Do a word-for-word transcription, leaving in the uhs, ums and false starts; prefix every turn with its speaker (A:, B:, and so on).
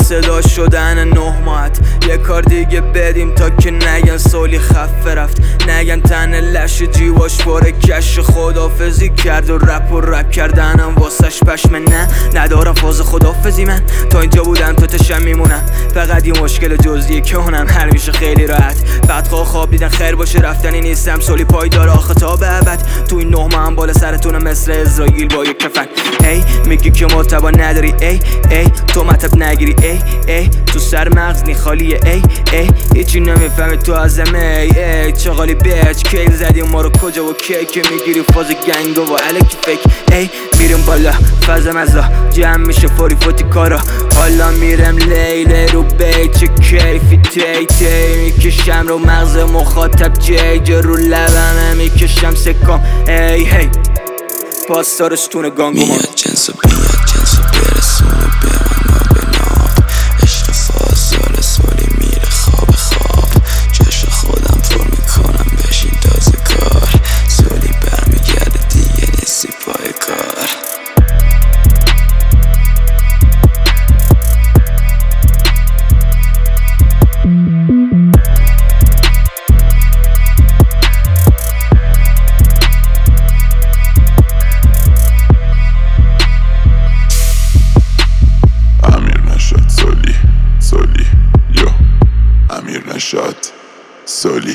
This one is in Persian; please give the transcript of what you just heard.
A: صدا شدن نه ماهت. یه کار دیگه بدیم تا که نگن سالی خفه رفت، نگن تن لش جیواش پاره کش خدافزی کرد و رپ و رپ کردنم واسش پشمه. نه ندارم فاز خدافزی، من تا اینجا بودم تا تشم میمونم. فقط یه مشکل جزئیه که اونم هر میشه خیلی راحت. بدخواه خواب دیدن خیر باشه رفتنی نیستم، سالی پای داره آخه تا به ابد. تو این نه ماه هم بالا سرتونم مثل اسرائیل با یک کفن. ای میگی که مرتبا نداری، ای ای تو مطب نگیری، ای ای تو سر مغز نی خالیه، ای ای هیچی نمیفهمی تو ازمه. ای ای چغالی بیچ کی زدی ما رو کجا و کی که میگیری فاز گنگو و الکی فیک. ای میریم بالا فاز مزا جمع میشه فوری فوتی کارا، حالا میرم لیله رو بیت چه کیفی تی تی میکشم رو مغز مخاطب جی جا رو لبمه میکشم سکام. ای هی پاسدارش تونه گانگو
B: میاد جنس و بیاد جنس و برسونه به من و به ناب. عشق فازاره سالی میره خواب خواب، جشن خودم پر میکنم بشین تازه کار. سالی برمیگرده دیگه نیستی پای کار.
C: امیر نشاط سالی